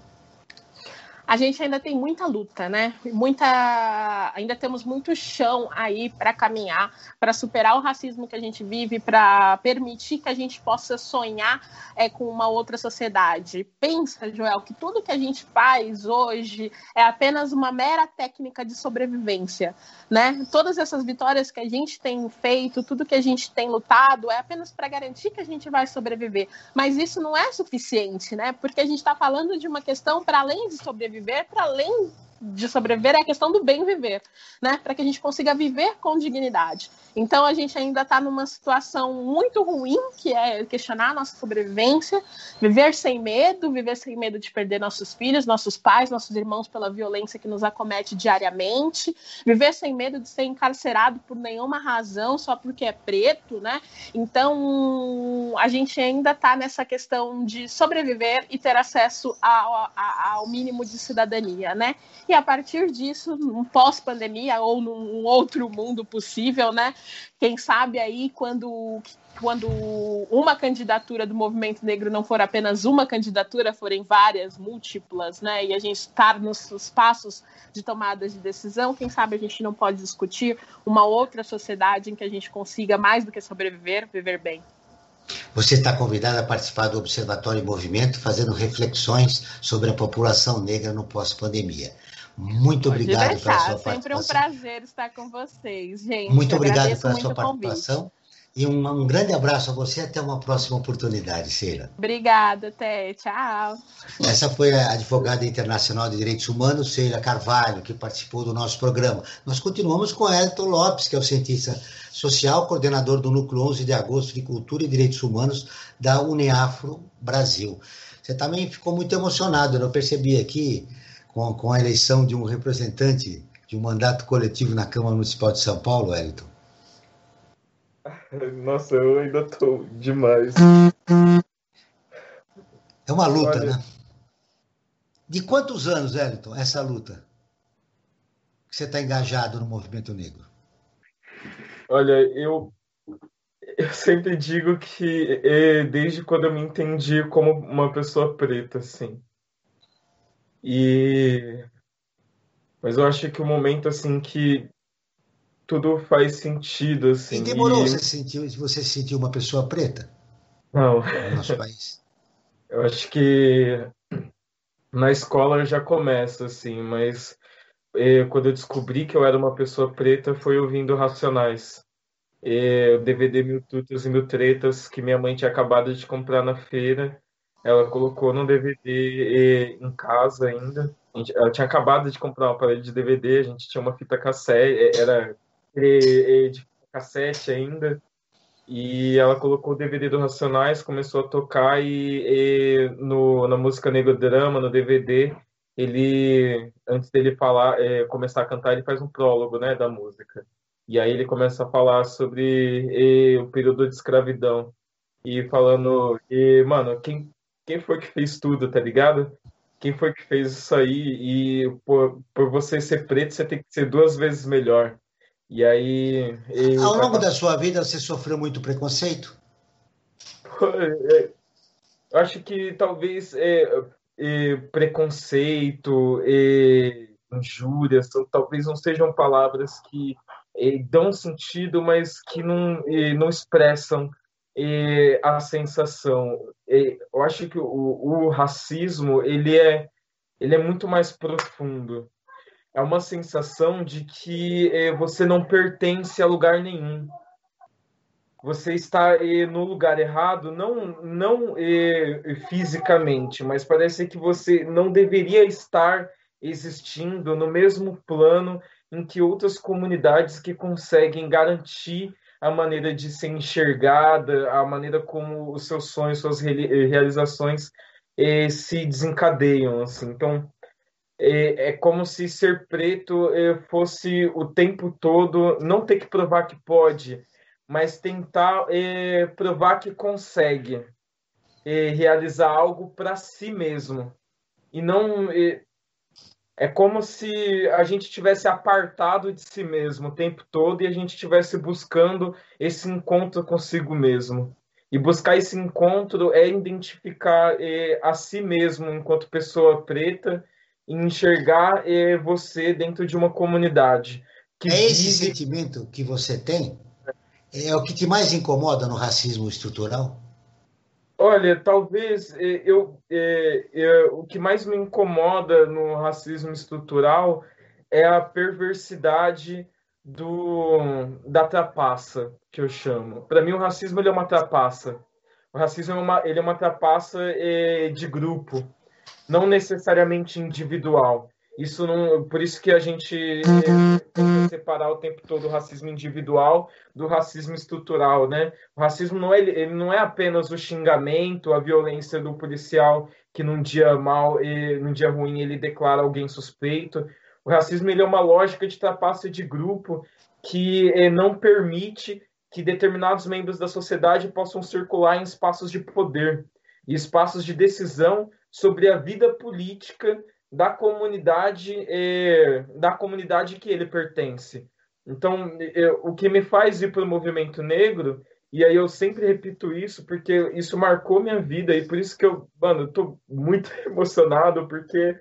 A gente ainda tem muita luta, né? Muita... Ainda temos muito chão aí para caminhar, para superar o racismo que a gente vive, para permitir que a gente possa sonhar é, com uma outra sociedade. Pensa, Joel, que tudo que a gente faz hoje é apenas uma mera técnica de sobrevivência, né? Todas essas vitórias que a gente tem feito, tudo que a gente tem lutado, é apenas para garantir que a gente vai sobreviver. Mas isso não é suficiente, né? Porque a gente está falando de uma questão para além de sobreviver, para além de sobreviver, é a questão do bem viver, né? Para que a gente consiga viver com dignidade. Então, a gente ainda está numa situação muito ruim, que é questionar a nossa sobrevivência, viver sem medo, viver sem medo de perder nossos filhos, nossos pais, nossos irmãos pela violência que nos acomete diariamente, viver sem medo de ser encarcerado por nenhuma razão, só porque é preto, né? Então, a gente ainda está nessa questão de sobreviver e ter acesso ao, ao mínimo de cidadania, né? E a partir disso, num pós-pandemia ou num outro mundo possível, né? Quem sabe aí quando, quando uma candidatura do movimento negro não for apenas uma candidatura, forem várias, múltiplas, né? E a gente estar nos, nos passos de tomada de decisão, quem sabe a gente não pode discutir uma outra sociedade em que a gente consiga mais do que sobreviver, viver bem. Você está convidado a participar do Observatório em Movimento, fazendo reflexões sobre a população negra no pós-pandemia. Muito Pode obrigado deixar, pela sua sempre participação. Sempre um prazer estar com vocês, gente. Muito obrigado Agradeço pela muito sua o convite. participação. E um, um grande abraço a você. Até uma próxima oportunidade, Sheila. Obrigada, até. Tchau. Essa foi a advogada internacional de direitos humanos, Sheila Carvalho, que participou do nosso programa. Nós continuamos com Elton Lopes, que é o cientista social, coordenador do Núcleo onze de agosto de Cultura e Direitos Humanos da Uneafro Brasil. Você também ficou muito emocionado, eu percebi aqui, com, com a eleição de um representante de um mandato coletivo na Câmara Municipal de São Paulo, Wellington. Nossa, eu ainda tô demais. É uma luta, Olha... né? De quantos anos, Wellington, essa luta? Que você está engajado no movimento negro? Olha, eu, eu sempre digo que é, desde quando eu me entendi como uma pessoa preta, assim. E, mas eu acho que o momento, assim, que tudo faz sentido, E assim, demorou e você se sentir, você se sentiu uma pessoa preta não, no nosso país? eu acho que na escola já começa, assim, mas é, quando eu descobri que eu era uma pessoa preta foi ouvindo Racionais. É, o D V D Mil Tutas e Mil Tretas que minha mãe tinha acabado de comprar na feira. Ela colocou no D V D é, em casa ainda. A gente- Ela tinha acabado de comprar um aparelho de D V D, a gente tinha uma fita cassete, era é, é, de fita cassete ainda. E ela colocou o D V D do Racionais, começou a tocar e, e no, na música Negodrama, no D V D, ele, antes dele falar, é, começar a cantar, ele faz um prólogo, né, da música. E aí ele começa a falar sobre e, o período de escravidão. E falando, e, mano, quem, quem foi que fez tudo, tá ligado? Quem foi que fez isso aí? E por, por você ser preto, você tem que ser duas vezes melhor. E aí, e Ao vai longo da passar. sua vida, você sofreu muito preconceito? Eu acho que talvez é, é, preconceito, é, injúria, são, talvez não sejam palavras que é, dão sentido, mas que não, é, não expressam é, a sensação. É, eu acho que o, o racismo ele é, ele é muito mais profundo. É uma sensação de que é, você não pertence a lugar nenhum. Você está eh, no lugar errado, não, não eh, fisicamente, mas parece que você não deveria estar existindo no mesmo plano em que outras comunidades que conseguem garantir a maneira de ser enxergada, a maneira como os seus sonhos, suas reali- realizações eh, se desencadeiam, assim. Então, é, é como se ser preto eh, fosse o tempo todo não ter que provar que pode, mas tentar eh, provar que consegue eh, realizar algo para si mesmo. E não eh, é como se a gente tivesse apartado de si mesmo o tempo todo e a gente estivesse buscando esse encontro consigo mesmo. E buscar esse encontro é identificar eh, a si mesmo enquanto pessoa preta e enxergar eh, você dentro de uma comunidade que É esse vive. sentimento que você tem? É o que te mais incomoda no racismo estrutural? Olha, talvez eh, eu, eh, eh, o que mais me incomoda no racismo estrutural é a perversidade do, da trapaça, que eu chamo. Para mim, o racismo ele é uma trapaça. O racismo é uma, ele é uma trapaça eh, de grupo, não necessariamente individual. Isso não, por isso que a gente eh, tenta separar o tempo todo o racismo individual do racismo estrutural, né? O racismo não é, ele não é apenas o xingamento, a violência do policial que num dia mal, e num dia ruim ele declara alguém suspeito. O racismo ele é uma lógica de trapaça de grupo que eh, não permite que determinados membros da sociedade possam circular em espaços de poder e espaços de decisão sobre a vida política da comunidade é, da comunidade que ele pertence. Então, é, o que me faz ir para o movimento negro, e aí eu sempre repito isso, porque isso marcou minha vida, e por isso que eu, mano, eu tô muito emocionado, porque,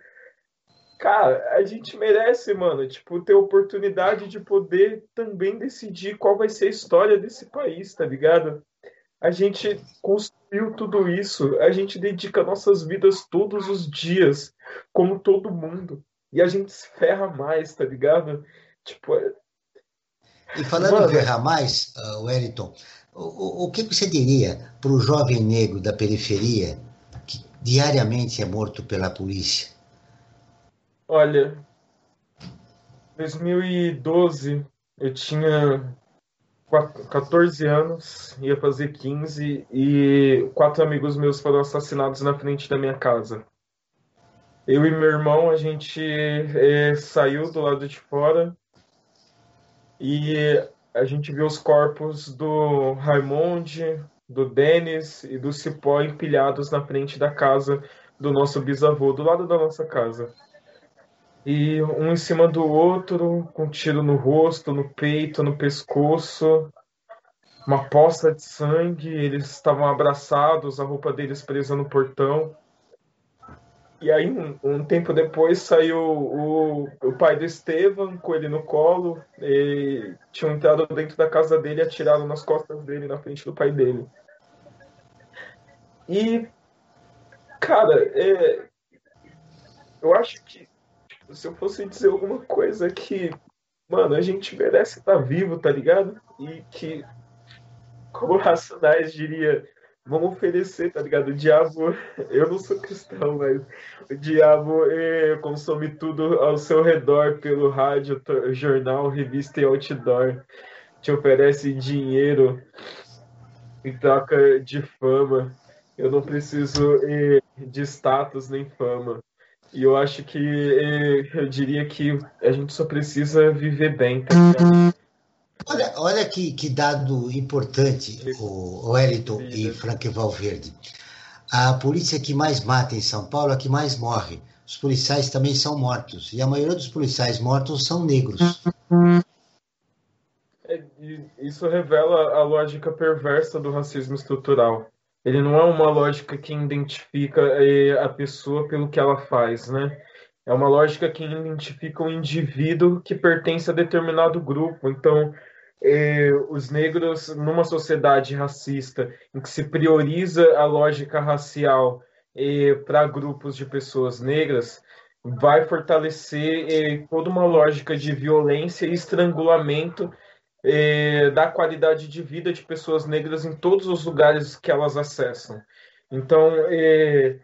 cara, a gente merece, mano, tipo, ter oportunidade de poder também decidir qual vai ser a história desse país, tá ligado? A gente construiu tudo isso, a gente dedica nossas vidas todos os dias, como todo mundo. E a gente se ferra mais, tá ligado? Tipo, é- E falando em mano, ferrar mais, uh, Wellington, o, o, o que você diria para o jovem negro da periferia que diariamente é morto pela polícia? olha, dois mil e doze eu tinha quat- quatorze anos, ia fazer quinze, e quatro amigos meus foram assassinados na frente da minha casa. Eu e meu irmão, a gente eh, saiu do lado de fora e a gente viu os corpos do Raimonde, do Denis e do Cipó empilhados na frente da casa do nosso bisavô, do lado da nossa casa. e um em cima do outro, com tiro no rosto, no peito, no pescoço, uma poça de sangue, eles estavam abraçados, a roupa deles presa no portão. E aí, um, um tempo depois, saiu o, o pai do Estevam com ele no colo, e tinham entrado dentro da casa dele e atirado nas costas dele, na frente do pai dele. E, cara, é, eu acho que tipo, se eu fosse dizer alguma coisa que, mano, a gente merece estar vivo, tá ligado? E que, como o Racionais diria, vamos oferecer, tá ligado? O diabo, eu não sou cristão, mas o diabo é, consome tudo ao seu redor pelo rádio, jornal, revista e outdoor. Te oferece dinheiro em troca de fama. Eu não preciso é, de status nem fama. E eu acho que é, eu diria que a gente só precisa viver bem, tá ligado? Olha, olha que, que dado importante, o Wellington e Frank Valverde. A polícia que mais mata em São Paulo é a que mais morre. Os policiais também são mortos. E a maioria dos policiais mortos são negros. É, isso revela a lógica perversa do racismo estrutural. Ele não é uma lógica que identifica é, a pessoa pelo que ela faz, né? É uma lógica que identifica um indivíduo que pertence a determinado grupo. Então, eh, os negros, numa sociedade racista, em que se prioriza a lógica racial eh, para grupos de pessoas negras, vai fortalecer eh, toda uma lógica de violência e estrangulamento eh, da qualidade de vida de pessoas negras em todos os lugares que elas acessam. Então, eh,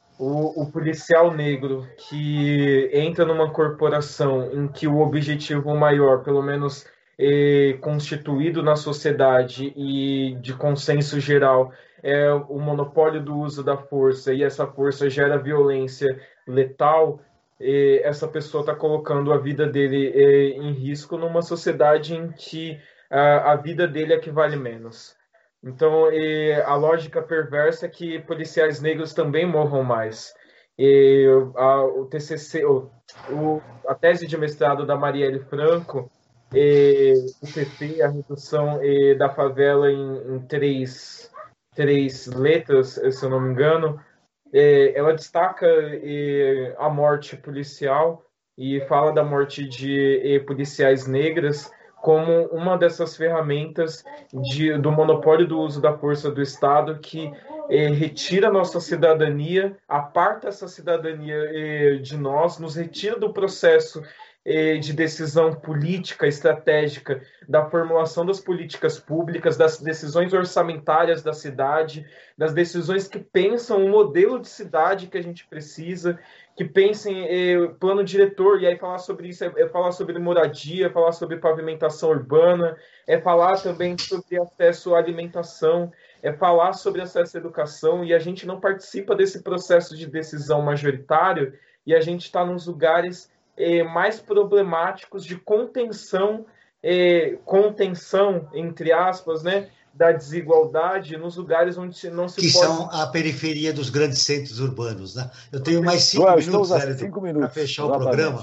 o, o policial negro que entra numa corporação em que o objetivo maior, pelo menos é, constituído na sociedade e de consenso geral, é o monopólio do uso da força, e essa força gera violência letal, é, essa pessoa está colocando a vida dele é, em risco numa sociedade em que a, a vida dele é que vale menos. Então, e a lógica perversa é que policiais negros também morram mais. E a, o T C C, o, o, a tese de mestrado da Marielle Franco, e, o P P, a redução e, da favela em, em três, três letras, se eu não me engano, e, ela destaca e, a morte policial e fala da morte de e, policiais negras como uma dessas ferramentas de, do monopólio do uso da força do Estado que eh, retira nossa cidadania, aparta essa cidadania eh, de nós, nos retira do processo eh, de decisão política, estratégica, da formulação das políticas públicas, das decisões orçamentárias da cidade, das decisões que pensam o modelo de cidade que a gente precisa, que pensem eh, plano diretor, e aí falar sobre isso é, é falar sobre moradia, é falar sobre pavimentação urbana, é falar também sobre acesso à alimentação, é falar sobre acesso à educação, e a gente não participa desse processo de decisão majoritário, e a gente está nos lugares eh, mais problemáticos de contenção, eh, contenção, entre aspas, né, da desigualdade nos lugares onde não se que pode... são a periferia dos grandes centros urbanos, né? Eu tenho mais cinco Joel, minutos, para fechar exatamente. o programa.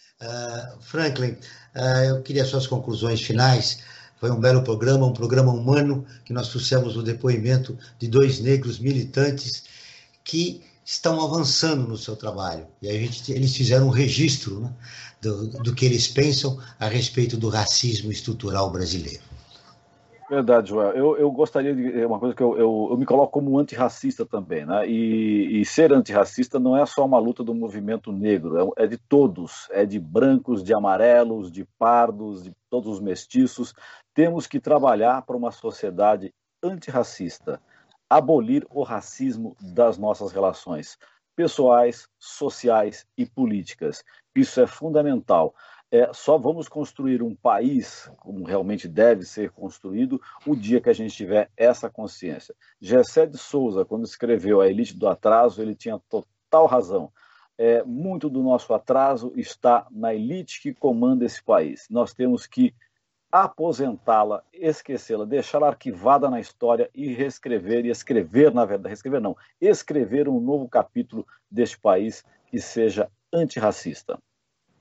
Uh, Franklin, uh, eu queria suas conclusões finais. Foi um belo programa, um programa humano, que nós trouxemos o depoimento de dois negros militantes que estão avançando no seu trabalho. E a gente, eles fizeram um registro, né, do, do que eles pensam a respeito do racismo estrutural brasileiro. Verdade, Joel. Eu, eu gostaria de... Uma coisa que eu, eu, eu me coloco como antirracista também, né? E, e ser antirracista não é só uma luta do movimento negro, é, é de todos, é de brancos, de amarelos, de pardos, de todos os mestiços. Temos que trabalhar para uma sociedade antirracista, abolir o racismo das nossas relações pessoais, sociais e políticas. Isso é fundamental. É, só vamos construir um país, como realmente deve ser construído, o dia que a gente tiver essa consciência. Gessé de Souza, quando escreveu A Elite do Atraso, ele tinha total razão. É, muito do nosso atraso está na elite que comanda esse país. Nós temos que aposentá-la, esquecê-la, deixá-la arquivada na história e reescrever, e escrever, na verdade, reescrever não, escrever um novo capítulo deste país que seja antirracista.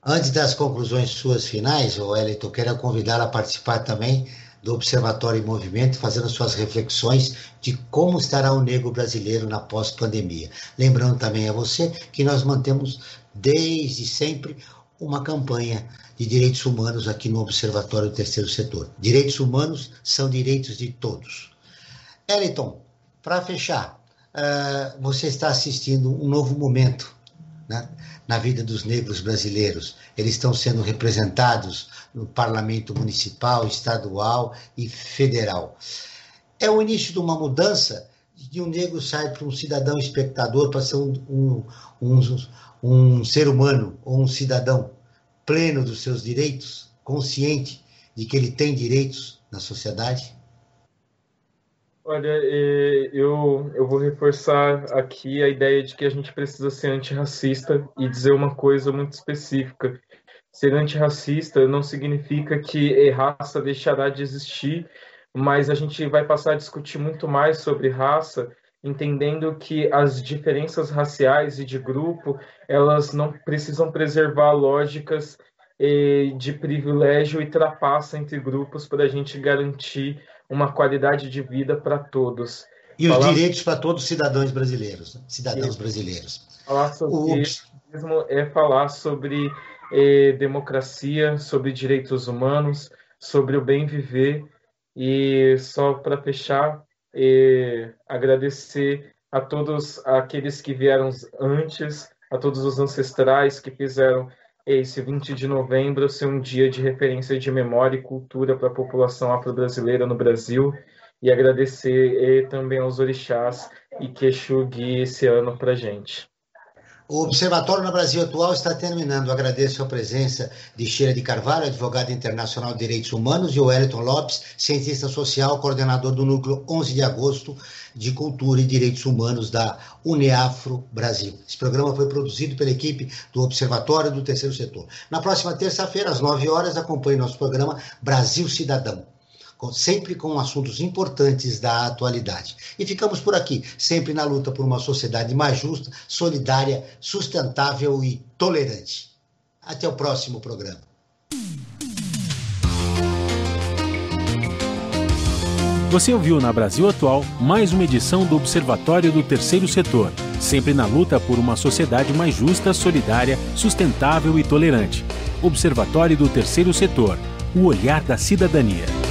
Antes das conclusões suas finais, Wellington, quero convidá-la a participar também do Observatório em Movimento, fazendo suas reflexões de como estará o negro brasileiro na pós-pandemia. Lembrando também a você que nós mantemos desde sempre uma campanha de direitos humanos aqui no Observatório do Terceiro Setor. Direitos humanos são direitos de todos. Wellington, para fechar, uh, você está assistindo um novo momento, né, na vida dos negros brasileiros. Eles estão sendo representados no parlamento municipal, estadual e federal. É o início de uma mudança de um negro sair para um cidadão espectador, para ser um, um, um, um ser humano ou um cidadão pleno dos seus direitos, consciente de que ele tem direitos na sociedade? Olha, eu, eu vou reforçar aqui a ideia de que a gente precisa ser antirracista e dizer uma coisa muito específica. Ser antirracista não significa que raça deixará de existir, mas a gente vai passar a discutir muito mais sobre raça, entendendo que as diferenças raciais e de grupo, elas não precisam preservar lógicas eh, de privilégio e trapaça entre grupos para a gente garantir uma qualidade de vida para todos. E os falar... direitos para todos os cidadãos brasileiros, cidadãos Isso. brasileiros. Falar sobre isso mesmo é falar sobre eh, democracia, sobre direitos humanos, sobre o bem viver. E só para fechar, eh, agradecer a todos aqueles que vieram antes, a todos os ancestrais que fizeram esse vinte de novembro ser um dia de referência de memória e cultura para a população afro-brasileira no Brasil, e agradecer também aos orixás e que Exu guie esse ano para a gente. O Observatório no Brasil Atual está terminando. Agradeço a presença de Sheila de Carvalho, advogada internacional de direitos humanos, e o Wellington Lopes, cientista social, coordenador do Núcleo onze de agosto de Cultura e Direitos Humanos da Uniafro Brasil. Esse programa foi produzido pela equipe do Observatório do Terceiro Setor. Na próxima terça-feira, às nove horas, acompanhe nosso programa Brasil Cidadão, sempre com assuntos importantes da atualidade. E ficamos por aqui, sempre na luta por uma sociedade mais justa, solidária, sustentável e tolerante. Até o próximo programa. Você ouviu na Brasil Atual mais uma edição do Observatório do Terceiro Setor, sempre na luta por uma sociedade mais justa, solidária, sustentável e tolerante. Observatório do Terceiro Setor, o olhar da cidadania.